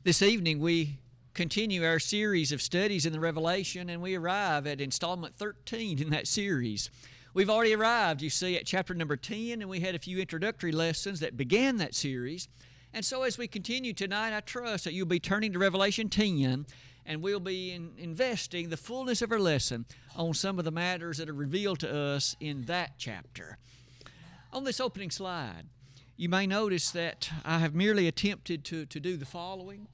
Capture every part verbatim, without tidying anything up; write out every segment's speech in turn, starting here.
This evening we continue our series of studies in the Revelation, and we arrive at installment thirteen in that series. We've already arrived, you see, at chapter number ten, and we had a few introductory lessons that began that series. And so as we continue tonight, I trust that you'll be turning to Revelation ten, and we'll be in, investing the fullness of our lesson on some of the matters that are revealed to us in that chapter. On this opening slide, you may notice that I have merely attempted to, to do the following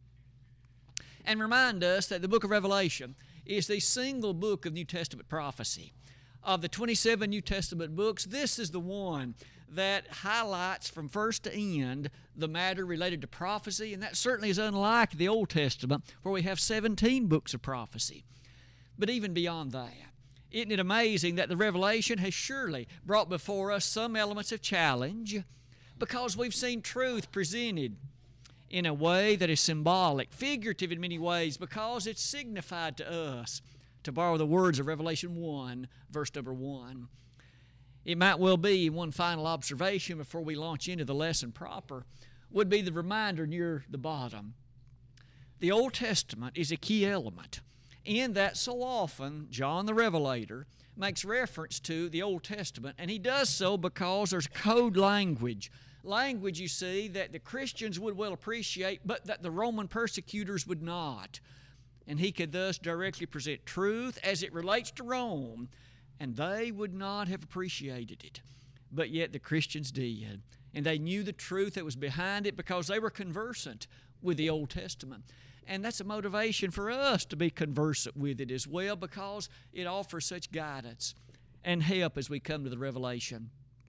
and remind us that the book of Revelation is the single book of New Testament prophecy. Of the twenty-seven New Testament books, this is the one that highlights from first to end the matter related to prophecy, and that certainly is unlike the Old Testament, where we have seventeen books of prophecy. But even beyond that, isn't it amazing that the Revelation has surely brought before us some elements of challenge, because we've seen truth presented in a way that is symbolic, figurative in many ways, because it's signified to us, to borrow the words of Revelation one, verse number one. It might well be one final observation before we launch into the lesson proper, would be the reminder near the bottom. The Old Testament is a key element in that so often John the Revelator makes reference to the Old Testament, and he does so because there's code language. Language, you see, that the Christians would well appreciate, but that the Roman persecutors would not. And he could thus directly present truth as it relates to Rome, and they would not have appreciated it. But yet the Christians did, and they knew the truth that was behind it because they were conversant with the Old Testament. And that's a motivation for us to be conversant with it as well, because it offers such guidance and help as we come to the Revelation.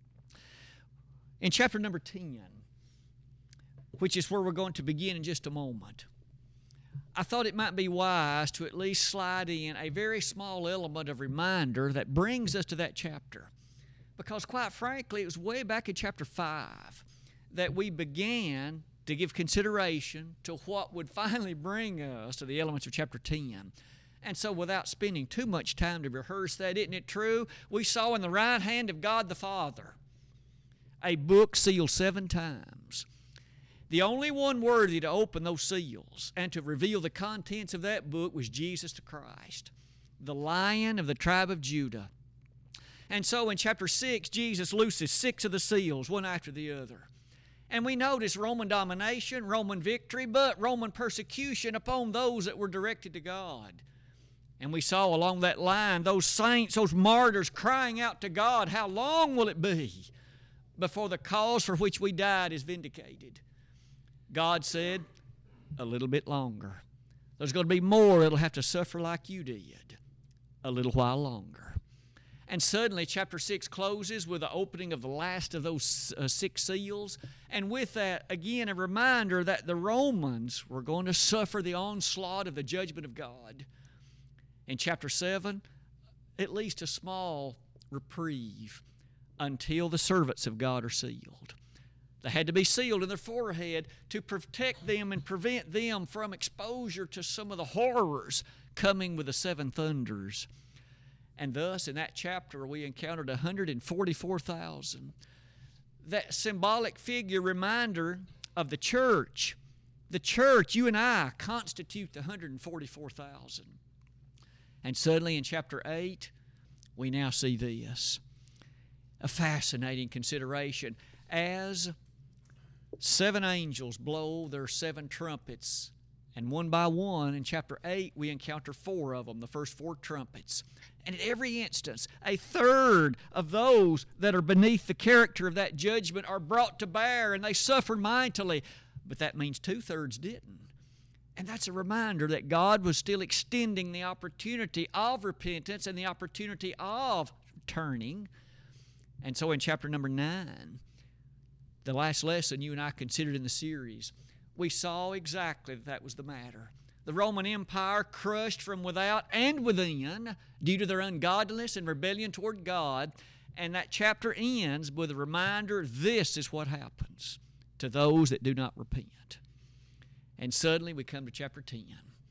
In chapter number ten, which is where we're going to begin in just a moment, I thought it might be wise to at least slide in a very small element of reminder that brings us to that chapter. Because quite frankly, it was way back in chapter five that we began to give consideration to what would finally bring us to the elements of chapter ten. And so without spending too much time to rehearse that, isn't it true? We saw in the right hand of God the Father a book sealed seven times. The only one worthy to open those seals and to reveal the contents of that book was Jesus the Christ, the Lion of the tribe of Judah. And so in chapter six, Jesus looses six of the seals, one after the other. And we notice Roman domination, Roman victory, but Roman persecution upon those that were directed to God. And we saw along that line those saints, those martyrs crying out to God, how long will it be before the cause for which we died is vindicated? God said, a little bit longer. There's going to be more that'll have to suffer like you did, a little while longer. And suddenly chapter six closes with the opening of the last of those uh, six seals. And with that, again, a reminder that the Romans were going to suffer the onslaught of the judgment of God. In chapter seven, at least a small reprieve until the servants of God are sealed. They had to be sealed in their forehead to protect them and prevent them from exposure to some of the horrors coming with the seven thunders. And thus, in that chapter, we encountered one hundred forty-four thousand. That symbolic figure reminder of the church. The church, you and I, constitute the one hundred forty-four thousand. And suddenly in chapter eight, we now see this. A fascinating consideration. As seven angels blow their seven trumpets, and one by one, in chapter eight, we encounter four of them, the first four trumpets. And at every instance, a third of those that are beneath the character of that judgment are brought to bear, and they suffer mightily. But that means two-thirds didn't. And that's a reminder that God was still extending the opportunity of repentance and the opportunity of turning. And so in chapter number nine, the last lesson you and I considered in the series, we saw exactly that that was the matter. The Roman Empire crushed from without and within due to their ungodliness and rebellion toward God. And that chapter ends with a reminder, this is what happens to those that do not repent. And suddenly we come to chapter ten.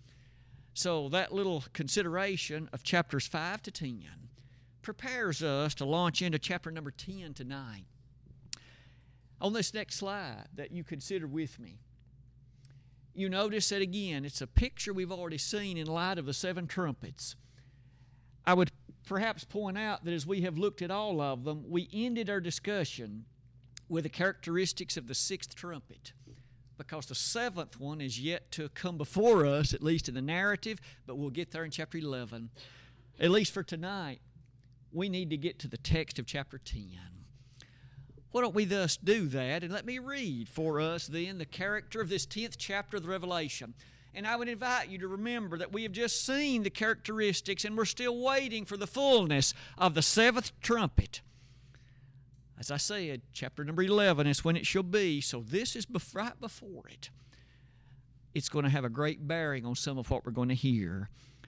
So that little consideration of chapters five to ten prepares us to launch into chapter number ten tonight. On this next slide that you consider with me, You notice that again, it's a picture we've already seen in light of the seven trumpets. I would perhaps point out that as we have looked at all of them, we ended our discussion with the characteristics of the sixth trumpet, because the seventh one is yet to come before us, at least in the narrative, but we'll get there in chapter eleven. At least for tonight, we need to get to the text of chapter ten. Why don't we thus do that? And let me read for us then the character of this tenth chapter of the Revelation. And I would invite you to remember that we have just seen the characteristics and we're still waiting for the fullness of the seventh trumpet. As I said, chapter number eleven is when it shall be, so this is bef- right before it. It's going to have a great bearing on some of what we're going to hear.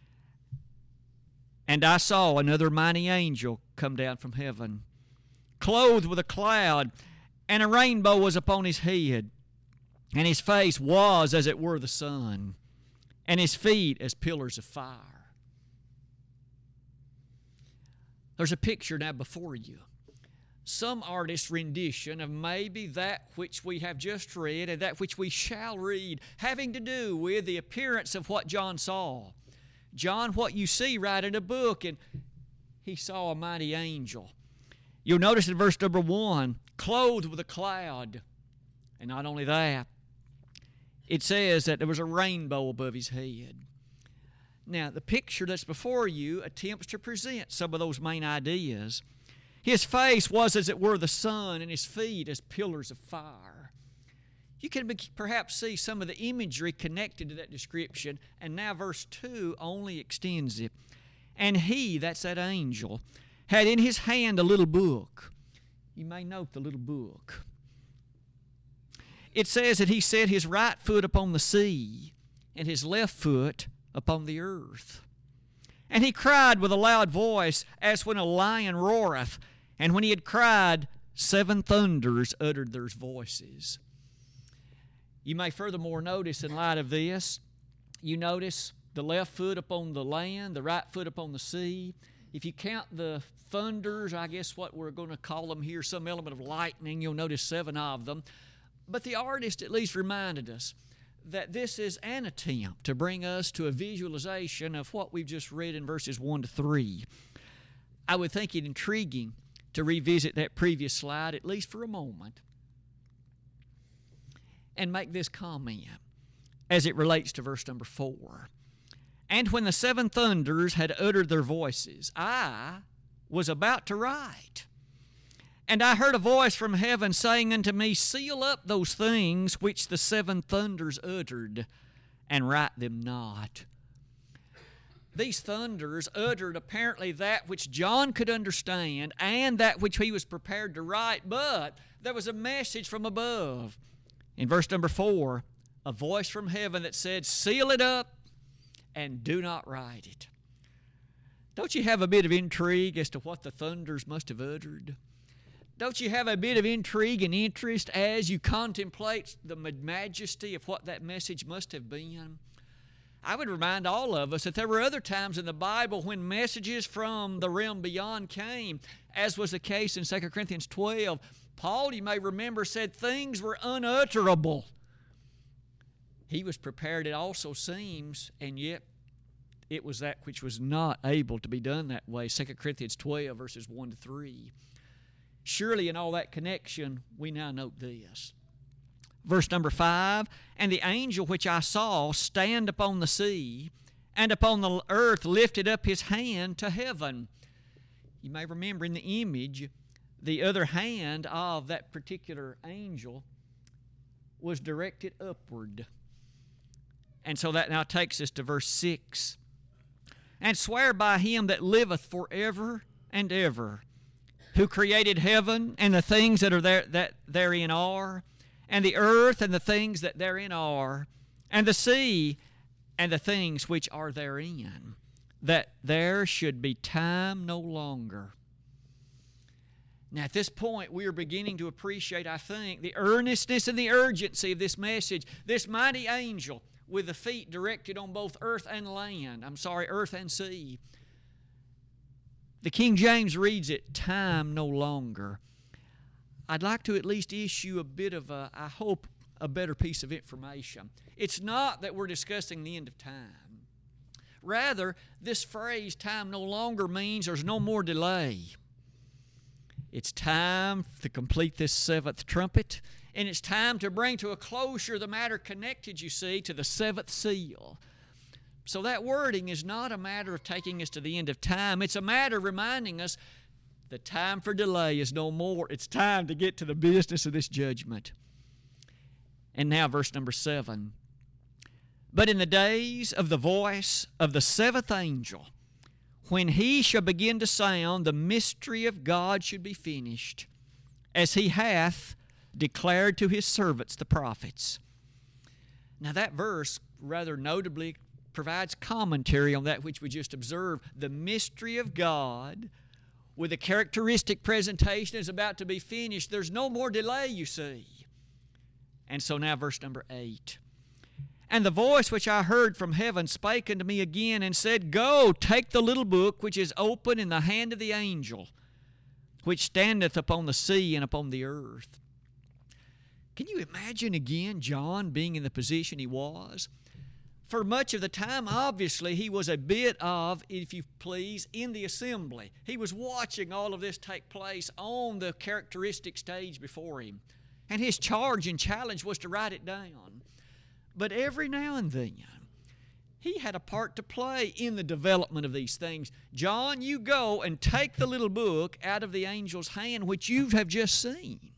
And I saw another mighty angel come down from heaven, clothed with a cloud, and a rainbow was upon his head. And his face was as it were the sun, and his feet as pillars of fire. There's a picture now before you. Some artist's rendition of maybe that which we have just read and that which we shall read, having to do with the appearance of what John saw. John, what you see right in a book, and he saw a mighty angel. You'll notice in verse number one, clothed with a cloud. And not only that, it says that there was a rainbow above his head. Now, the picture that's before you attempts to present some of those main ideas. His face was as it were the sun, and his feet as pillars of fire. You can perhaps see some of the imagery connected to that description, and now verse two only extends it. And he, that's that angel, had in his hand a little book. You may note the little book. It says that he set his right foot upon the sea and his left foot upon the earth. And he cried with a loud voice, as when a lion roareth. And when he had cried, seven thunders uttered their voices. You may furthermore notice in light of this, you notice the left foot upon the land, the right foot upon the sea. If you count the thunders, I guess what we're going to call them here, some element of lightning, you'll notice seven of them. But the artist at least reminded us that this is an attempt to bring us to a visualization of what we've just read in verses one to three. I would think it intriguing to revisit that previous slide, at least for a moment, and make this comment as it relates to verse number four. And when the seven thunders had uttered their voices, I was about to write. And I heard a voice from heaven saying unto me, seal up those things which the seven thunders uttered, and write them not. These thunders uttered apparently that which John could understand and that which he was prepared to write, but there was a message from above. In verse number four, a voice from heaven that said, seal it up and do not write it. Don't you have a bit of intrigue as to what the thunders must have uttered? Don't you have a bit of intrigue and interest as you contemplate the majesty of what that message must have been? I would remind all of us that there were other times in the Bible when messages from the realm beyond came, as was the case in Second Corinthians twelve. Paul, you may remember, said things were unutterable. He was prepared, it also seems, and yet it was that which was not able to be done that way. Second Corinthians twelve, verses one to three. Surely in all that connection, we now note this. Verse number five, and the angel which I saw stand upon the sea, and upon the earth lifted up his hand to heaven. You may remember in the image, the other hand of that particular angel was directed upward. And so that now takes us to verse six. And swear by him that liveth forever and ever, who created heaven and the things that are there that therein are, and the earth and the things that therein are, and the sea and the things which are therein, that there should be time no longer. Now at this point we are beginning to appreciate, I think, the earnestness and the urgency of this message. This mighty angel with the feet directed on both earth and land, I'm sorry, earth and sea. The King James reads it, time no longer. I'd like to at least issue a bit of a, I hope, a better piece of information. It's not that we're discussing the end of time. Rather, this phrase, time no longer, means there's no more delay. It's time to complete this seventh trumpet, and it's time to bring to a closure the matter connected, you see, to the seventh seal. So that wording is not a matter of taking us to the end of time. It's a matter of reminding us the time for delay is no more. It's time to get to the business of this judgment. And now verse number seven. But in the days of the voice of the seventh angel, when he shall begin to sound, the mystery of God should be finished, as he hath declared to his servants the prophets. Now that verse rather notably provides commentary on that which we just observed. The mystery of God, with a characteristic presentation, is about to be finished. There's no more delay, you see. And so now verse number eight. And the voice which I heard from heaven spake unto me again, and said, Go, take the little book which is open in the hand of the angel, which standeth upon the sea and upon the earth. Can you imagine again John being in the position he was? For much of the time, obviously, he was a bit of, if you please, in the assembly. He was watching all of this take place on the characteristic stage before him. And his charge and challenge was to write it down. But every now and then, he had a part to play in the development of these things. John, you go and take the little book out of the angel's hand, which you have just seen.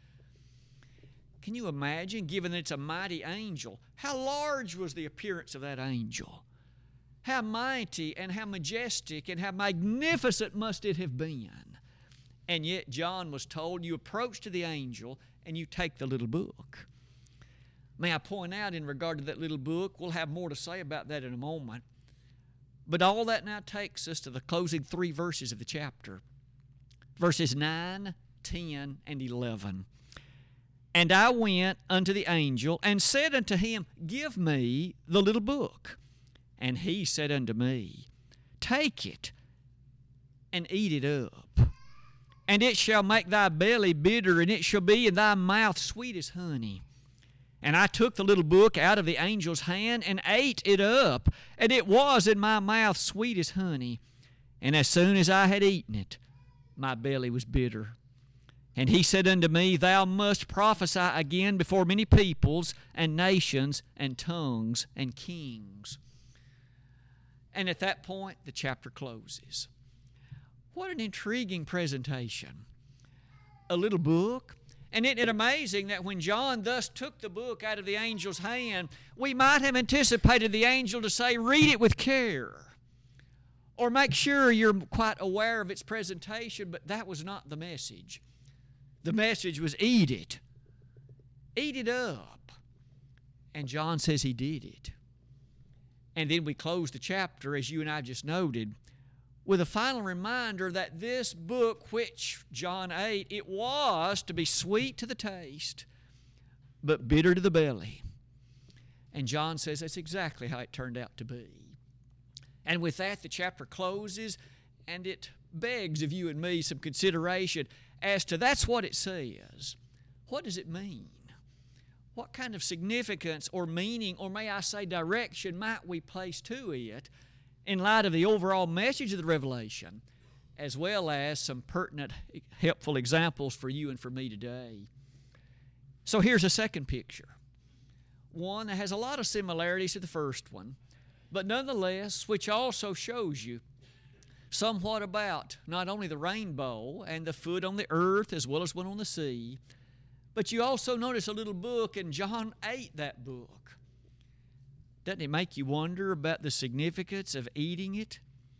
Can you imagine, given that it's a mighty angel, how large was the appearance of that angel? How mighty and how majestic and how magnificent must it have been? And yet John was told, you approach to the angel and you take the little book. May I point out in regard to that little book, we'll have more to say about that in a moment. But all that now takes us to the closing three verses of the chapter. Verses nine, ten, and eleven. And I went unto the angel, and said unto him, Give me the little book. And he said unto me, Take it, and eat it up. And it shall make thy belly bitter, and it shall be in thy mouth sweet as honey. And I took the little book out of the angel's hand, and ate it up, and it was in my mouth sweet as honey. And as soon as I had eaten it, my belly was bitter. And he said unto me, Thou must prophesy again before many peoples and nations and tongues and kings. And at that point, the chapter closes. What an intriguing presentation. A little book. And isn't it amazing that when John thus took the book out of the angel's hand, we might have anticipated the angel to say, Read it with care. Or make sure you're quite aware of its presentation, but that was not the message. The message was, eat it. Eat it up. And John says he did it. And then we close the chapter, as you and I just noted, with a final reminder that this book which John ate, it was to be sweet to the taste, but bitter to the belly. And John says that's exactly how it turned out to be. And with that, the chapter closes, and it begs of you and me some consideration as to that's what it says. What does it mean? What kind of significance or meaning, or may I say direction, might we place to it in light of the overall message of the Revelation, as well as some pertinent, helpful examples for you and for me today? So here's a second picture. One that has a lot of similarities to the first one, but nonetheless, which also shows you somewhat about not only the rainbow and the foot on the earth as well as one on the sea, but you also notice a little book, and John ate that book. Doesn't it make you wonder about the significance of eating it?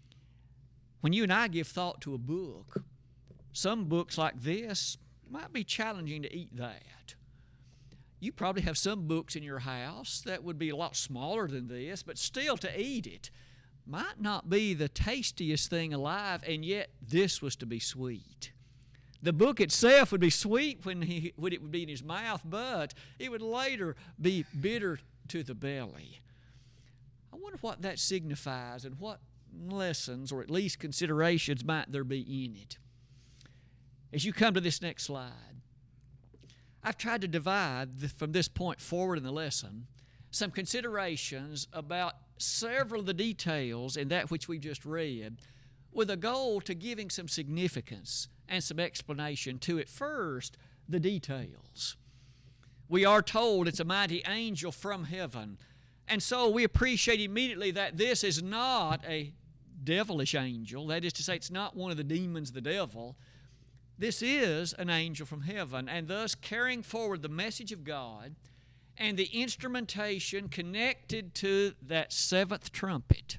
When you and I give thought to a book, some books like this might be challenging to eat that. You probably have some books in your house that would be a lot smaller than this, but still to eat it might not be the tastiest thing alive, and yet this was to be sweet. The book itself would be sweet when, he, when it would be in his mouth, but it would later be bitter to the belly. I wonder what that signifies and what lessons, or at least considerations, might there be in it. As you come to this next slide, I've tried to divide the, from this point forward in the lesson some considerations about several of the details in that which we've just read, with a goal to giving some significance and some explanation to, at first, the details. We are told it's a mighty angel from heaven, and so we appreciate immediately that this is not a devilish angel. That is to say, it's not one of the demons of the devil. This is an angel from heaven, and thus carrying forward the message of God and the instrumentation connected to that seventh trumpet.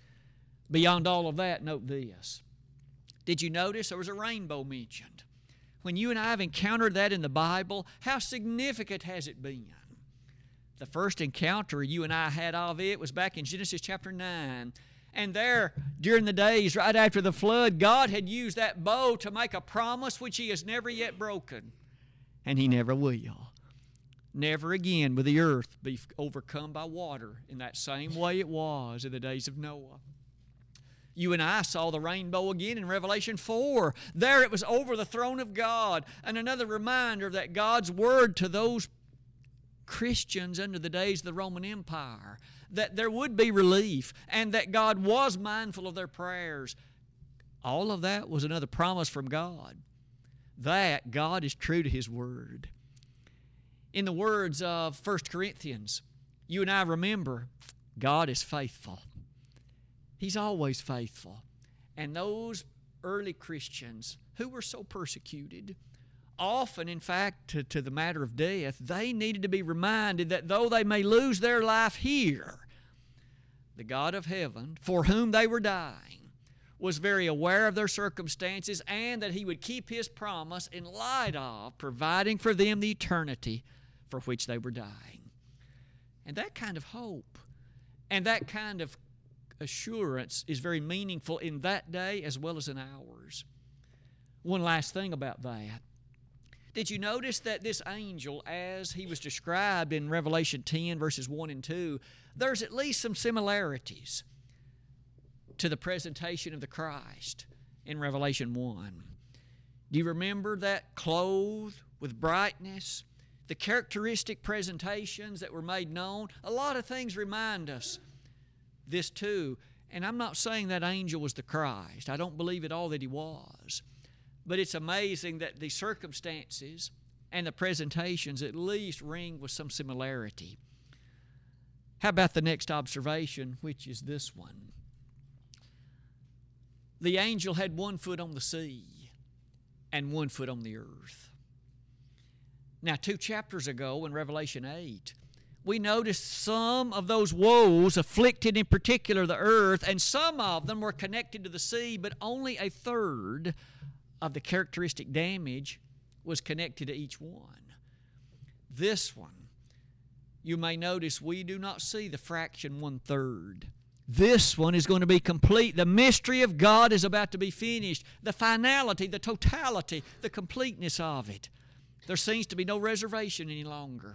Beyond all of that, note this. Did you notice there was a rainbow mentioned? When you and I have encountered that in the Bible, how significant has it been? The first encounter you and I had of it was back in Genesis chapter nine. And there, during the days right after the flood, God had used that bow to make a promise which He has never yet broken. And He never will. Never again will the earth be overcome by water in that same way it was in the days of Noah. You and I saw the rainbow again in Revelation four. There it was over the throne of God. And another reminder that God's word to those Christians under the days of the Roman Empire, that there would be relief and that God was mindful of their prayers. All of that was another promise from God, that God is true to His word. In the words of First Corinthians, you and I remember, God is faithful. He's always faithful. And those early Christians who were so persecuted, often, in fact, to, to the matter of death, they needed to be reminded that though they may lose their life here, the God of heaven, for whom they were dying, was very aware of their circumstances and that He would keep His promise in light of providing for them the eternity for which they were dying. And that kind of hope and that kind of assurance is very meaningful in that day as well as in ours. One last thing about that. Did you notice that this angel, as he was described in Revelation ten, verses one and two, there's at least some similarities to the presentation of the Christ in Revelation one. Do you remember that clothed with brightness, the characteristic presentations that were made known? A lot of things remind us this too. And I'm not saying that angel was the Christ. I don't believe at all that he was. But it's amazing that the circumstances and the presentations at least ring with some similarity. How about the next observation, which is this one? The angel had one foot on the sea and one foot on the earth. Now, two chapters ago in Revelation eight, we noticed some of those woes afflicted in particular the earth, and some of them were connected to the sea, but only a third of the characteristic damage was connected to each one. This one, you may notice we do not see the fraction one-third. This one is going to be complete. The mystery of God is about to be finished. The finality, the totality, the completeness of it. There seems to be no reservation any longer.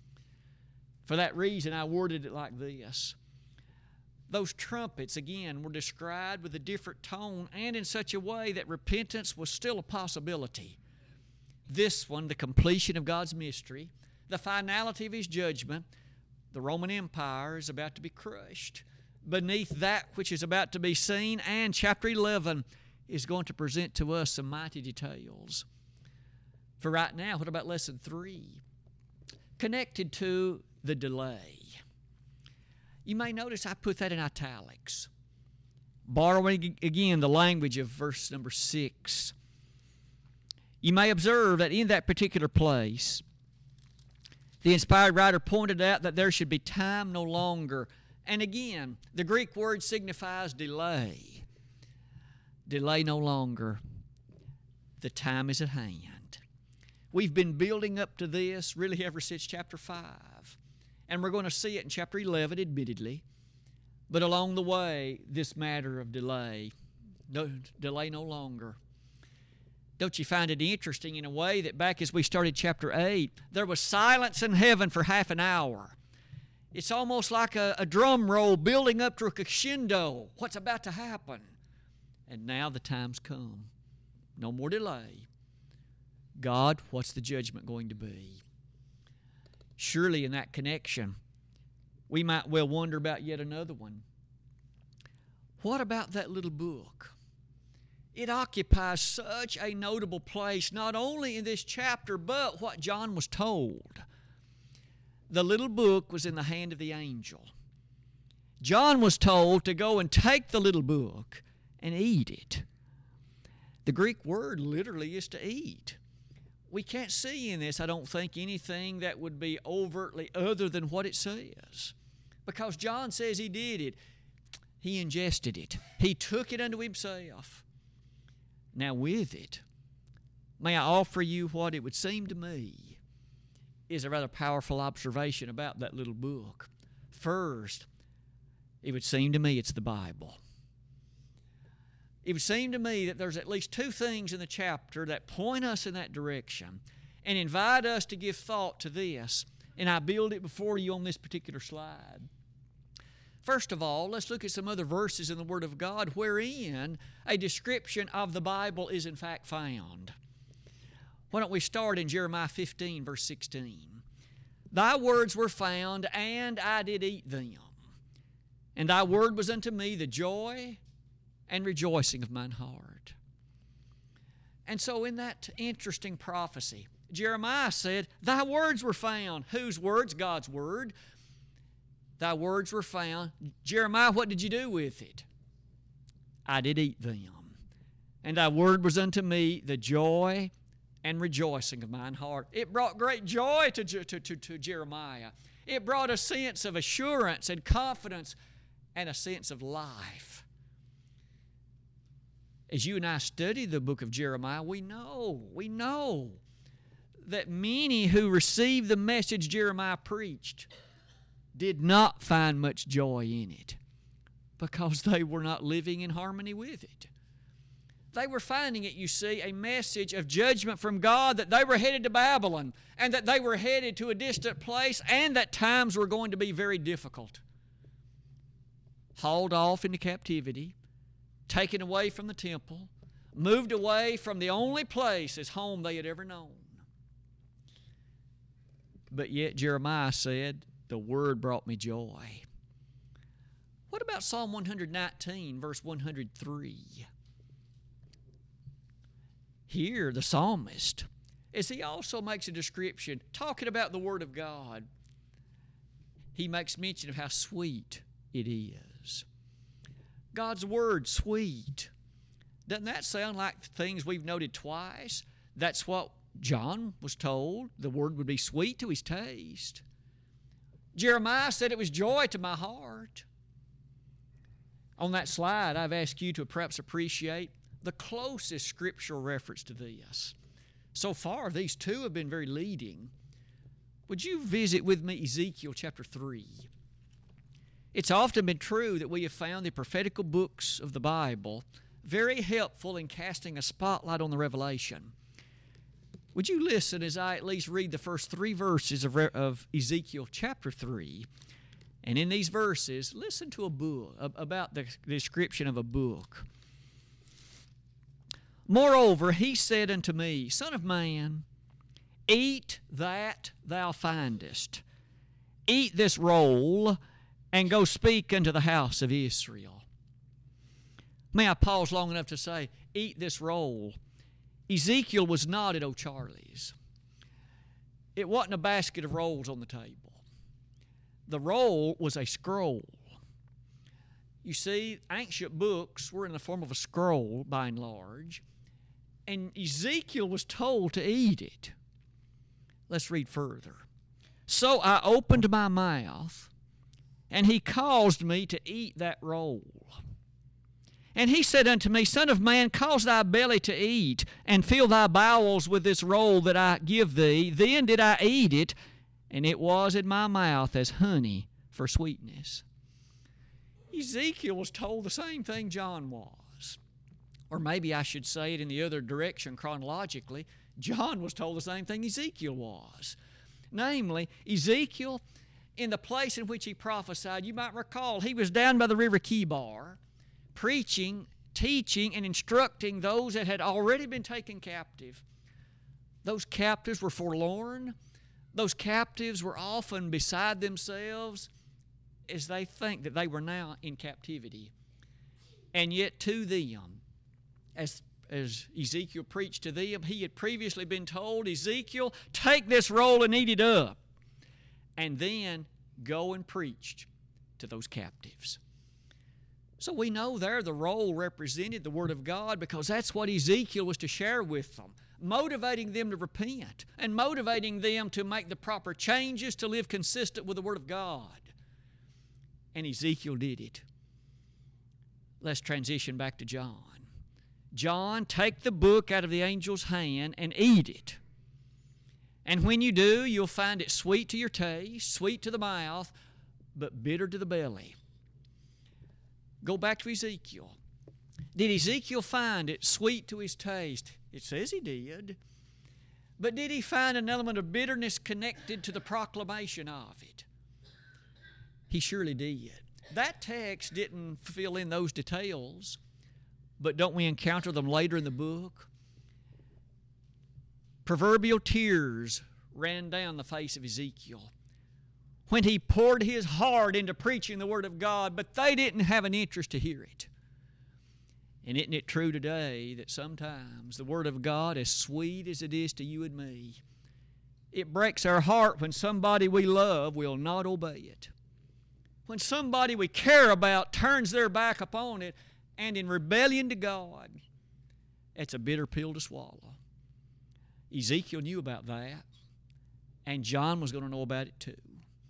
For that reason, I worded it like this. Those trumpets, again, were described with a different tone and in such a way that repentance was still a possibility. This one, the completion of God's mystery, the finality of His judgment, the Roman Empire is about to be crushed beneath that which is about to be seen, and chapter eleven is going to present to us some mighty details. For right now, what about lesson three? Connected to the delay. You may notice I put that in italics, borrowing again the language of verse number six. You may observe that in that particular place, the inspired writer pointed out that there should be time no longer. And again, the Greek word signifies delay. Delay no longer. The time is at hand. We've been building up to this really ever since chapter five. And we're going to see it in chapter eleven, admittedly. But along the way, this matter of delay, no, delay no longer. Don't you find it interesting in a way that back as we started chapter eight, there was silence in heaven for half an hour. It's almost like a, a drum roll building up to a crescendo. What's about to happen? And now the time's come. No more delay. God, what's the judgment going to be? Surely in that connection, we might well wonder about yet another one. What about that little book? It occupies such a notable place, not only in this chapter, but what John was told. The little book was in the hand of the angel. John was told to go and take the little book and eat it. The Greek word literally is to eat. We can't see in this, I don't think, anything that would be overtly other than what it says. Because John says he did it. He ingested it. He took it unto himself. Now with it, may I offer you what it would seem to me is a rather powerful observation about that little book. First, it would seem to me it's the Bible. It would seem to me that there's at least two things in the chapter that point us in that direction and invite us to give thought to this, and I build it before you on this particular slide. First of all, let's look at some other verses in the Word of God wherein a description of the Bible is in fact found. Why don't we start in Jeremiah fifteen, verse sixteen. Thy words were found, and I did eat them. And thy word was unto me the joy and rejoicing of mine heart. And so in that interesting prophecy, Jeremiah said, thy words were found. Whose words? God's word. Thy words were found. Jeremiah, what did you do with it? I did eat them. And thy word was unto me the joy and rejoicing of mine heart. It brought great joy to, to, to, to Jeremiah. It brought a sense of assurance and confidence and a sense of life. As you and I study the book of Jeremiah, we know, we know that many who received the message Jeremiah preached did not find much joy in it because they were not living in harmony with it. They were finding it, you see, a message of judgment from God, that they were headed to Babylon and that they were headed to a distant place and that times were going to be very difficult. Hauled off into captivity, taken away from the temple, moved away from the only place as home they had ever known. But yet Jeremiah said, the word brought me joy. What about Psalm one nineteen, verse one hundred three? Here, the psalmist, as he also makes a description, talking about the Word of God, he makes mention of how sweet it is. God's Word, sweet. Doesn't that sound like things we've noted twice? That's what John was told. The Word would be sweet to his taste. Jeremiah said it was joy to my heart. On that slide, I've asked you to perhaps appreciate the closest scriptural reference to this. So far, these two have been very leading. Would you visit with me Ezekiel chapter three? It's often been true that we have found the prophetical books of the Bible very helpful in casting a spotlight on the revelation. Would you listen as I at least read the first three verses of, of Ezekiel chapter three? And in these verses, listen to a book, about the description of a book. Moreover, he said unto me, Son of man, eat that thou findest. Eat this roll, and go speak unto the house of Israel. May I pause long enough to say, eat this roll. Ezekiel was not at O'Charlie's. It wasn't a basket of rolls on the table. The roll was a scroll. You see, ancient books were in the form of a scroll, by and large, and Ezekiel was told to eat it. Let's read further. So I opened my mouth, and he caused me to eat that roll. And he said unto me, Son of man, cause thy belly to eat, and fill thy bowels with this roll that I give thee. Then did I eat it, and it was in my mouth as honey for sweetness. Ezekiel was told the same thing John was. Or maybe I should say it in the other direction chronologically. John was told the same thing Ezekiel was. Namely, Ezekiel, in the place in which he prophesied, you might recall, he was down by the river Kibar, preaching, teaching, and instructing those that had already been taken captive. Those captives were forlorn. Those captives were often beside themselves as they think that they were now in captivity. And yet to them, as, as Ezekiel preached to them, he had previously been told, Ezekiel, take this roll and eat it up. And then go and preach to those captives. So we know there the roll represented the Word of God because that's what Ezekiel was to share with them, motivating them to repent and motivating them to make the proper changes to live consistent with the Word of God. And Ezekiel did it. Let's transition back to John. John, take the book out of the angel's hand and eat it. And when you do, you'll find it sweet to your taste, sweet to the mouth, but bitter to the belly. Go back to Ezekiel. Did Ezekiel find it sweet to his taste? It says he did. But did he find an element of bitterness connected to the proclamation of it? He surely did. That text didn't fill in those details, but don't we encounter them later in the book? Proverbial tears ran down the face of Ezekiel when he poured his heart into preaching the Word of God, but they didn't have an interest to hear it. And isn't it true today that sometimes the Word of God, as sweet as it is to you and me, it breaks our heart when somebody we love will not obey it. When somebody we care about turns their back upon it and in rebellion to God, it's a bitter pill to swallow. Ezekiel knew about that, and John was going to know about it too.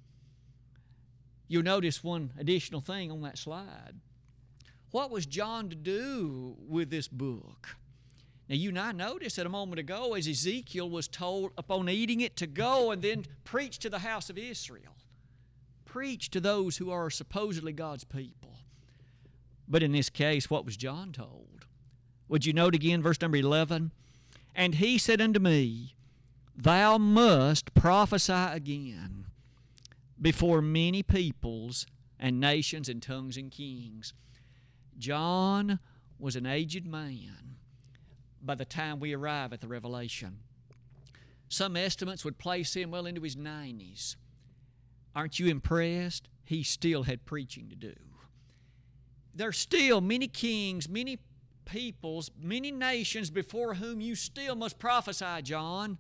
You'll notice one additional thing on that slide. What was John to do with this book? Now, you and I noticed that a moment ago as Ezekiel was told upon eating it to go and then preach to the house of Israel. Preach to those who are supposedly God's people. But in this case, what was John told? Would you note again verse number eleven? And he said unto me, Thou must prophesy again before many peoples and nations and tongues and kings. John was an aged man by the time we arrive at the Revelation. Some estimates would place him well into his nineties. Aren't you impressed? He still had preaching to do. There's still many kings, many peoples, many nations before whom you still must prophesy, John.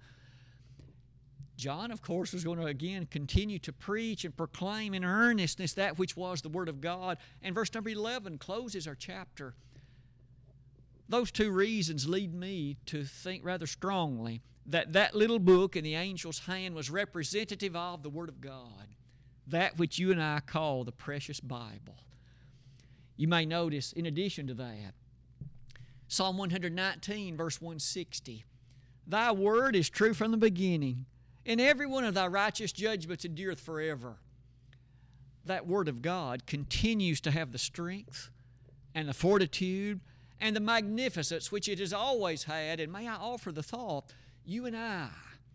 John, of course, was going to again continue to preach and proclaim in earnestness that which was the Word of God. And verse number eleven closes our chapter. Those two reasons lead me to think rather strongly that that little book in the angel's hand was representative of the Word of God, that which you and I call the precious Bible. You may notice, in addition to that, Psalm one nineteen, verse one sixty, Thy word is true from the beginning, and every one of thy righteous judgments endureth forever. That Word of God continues to have the strength and the fortitude and the magnificence which it has always had. And may I offer the thought, you and I,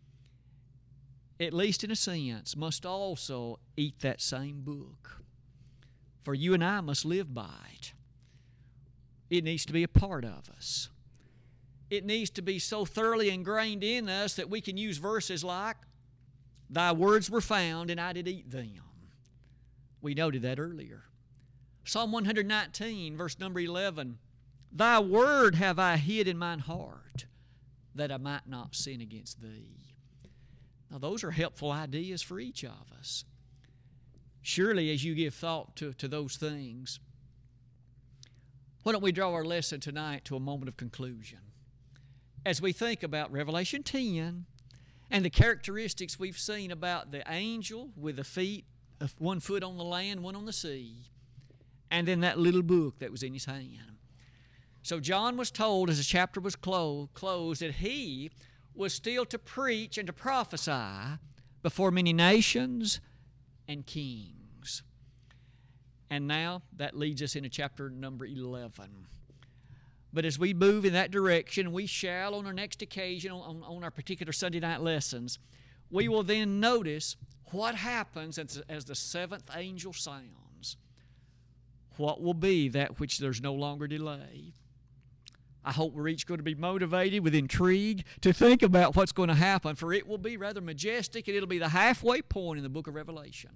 at least in a sense, must also eat that same book. For you and I must live by it. It needs to be a part of us. It needs to be so thoroughly ingrained in us that we can use verses like, Thy words were found and I did eat them. We noted that earlier. Psalm one nineteen, verse number eleven, Thy word have I hid in mine heart, that I might not sin against Thee. Now those are helpful ideas for each of us. Surely as you give thought to, to those things, why don't we draw our lesson tonight to a moment of conclusion? As we think about Revelation ten and the characteristics we've seen about the angel with the feet, one foot on the land, one on the sea, and then that little book that was in his hand. So John was told as the chapter was clo- closed that he was still to preach and to prophesy before many nations and kings. And now that leads us into chapter number eleven. But as we move in that direction, we shall on our next occasion, on, on our particular Sunday night lessons, we will then notice what happens as, as the seventh angel sounds. What will be that which there's no longer delay? I hope we're each going to be motivated with intrigue to think about what's going to happen, for it will be rather majestic, and it'll be the halfway point in the book of Revelation.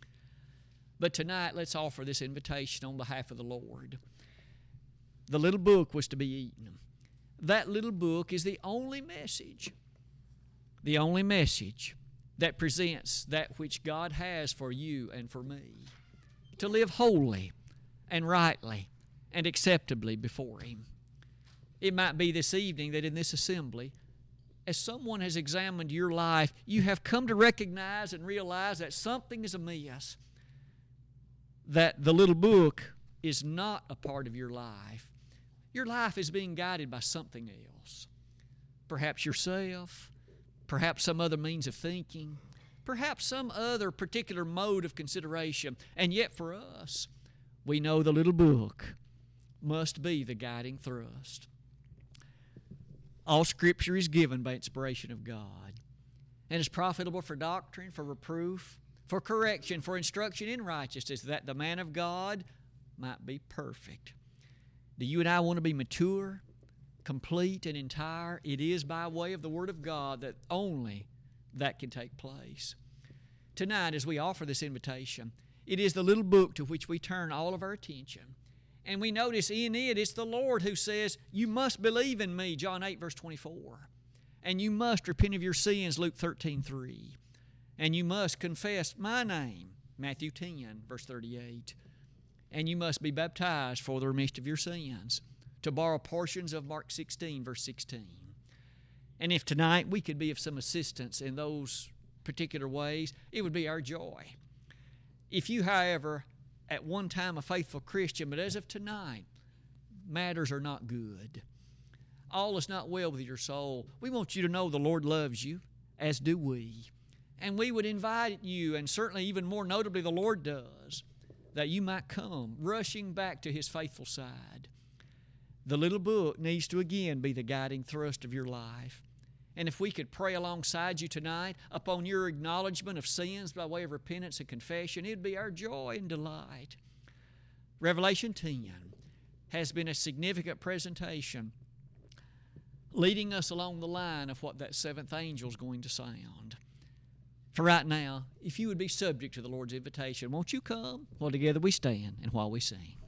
But tonight, let's offer this invitation on behalf of the Lord. The little book was to be eaten. That little book is the only message, the only message that presents that which God has for you and for me, to live wholly and rightly and acceptably before Him. It might be this evening that in this assembly, as someone has examined your life, you have come to recognize and realize that something is amiss, that the little book is not a part of your life. Your life is being guided by something else. Perhaps yourself, perhaps some other means of thinking, perhaps some other particular mode of consideration. And yet for us, we know the little book must be the guiding thrust. All Scripture is given by inspiration of God and is profitable for doctrine, for reproof, for correction, for instruction in righteousness, that the man of God might be perfect. Do you and I want to be mature, complete, and entire? It is by way of the Word of God that only that can take place. Tonight, as we offer this invitation, it is the little book to which we turn all of our attention. And we notice in it, it's the Lord who says, you must believe in me, John eight, verse twenty-four. And you must repent of your sins, Luke thirteen, three. And you must confess my name, Matthew ten, verse thirty-eight. And you must be baptized for the remission of your sins, to borrow portions of Mark sixteen, verse sixteen. And if tonight we could be of some assistance in those particular ways, it would be our joy. If you, however, at one time a faithful Christian, but as of tonight, matters are not good, all is not well with your soul, we want you to know the Lord loves you, as do we. And we would invite you, and certainly even more notably the Lord does, that you might come rushing back to His faithful side. The little book needs to again be the guiding thrust of your life. And if we could pray alongside you tonight upon your acknowledgement of sins by way of repentance and confession, it would be our joy and delight. Revelation ten has been a significant presentation leading us along the line of what that seventh angel is going to sound. For right now, if you would be subject to the Lord's invitation, won't you come while together we stand and while we sing?